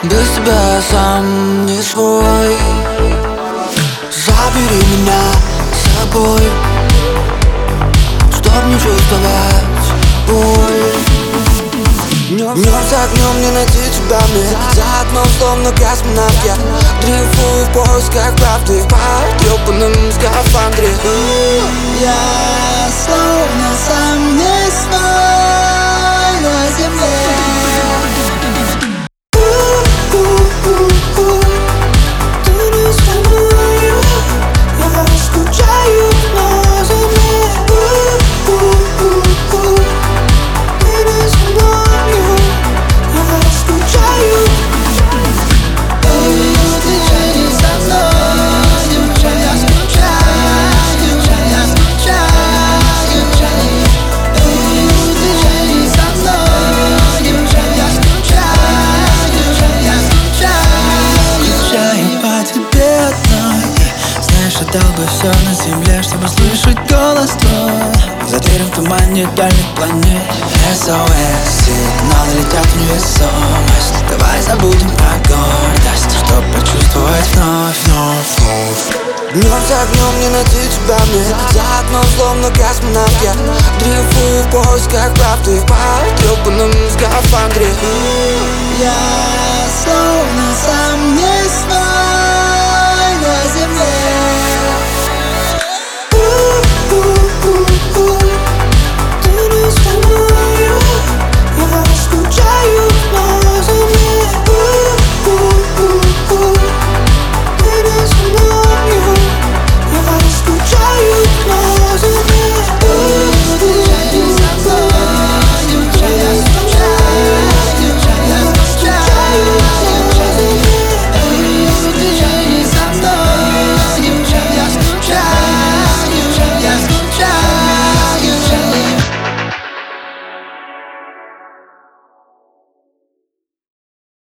Без тебя я сам не свой. Забери меня с собой, чтоб не чувствовать боль. Днем за огнем не найти тебя мне. За окном словно космонавт я дрейфую в поисках правды в потрепанном скафандре. Я словно сам не свой на земле. Отдал бы все на земле, чтобы слышать голос твой. Затерян в тумане дальних планет. SOS, сигналы летят в невесомость. Давай забудем про гордость, чтоб почувствовать вновь. Днем за огнем не найти тебя мне. За окном словно космонавт я дрейфую в поисках правды в потрепанном скафандре. Я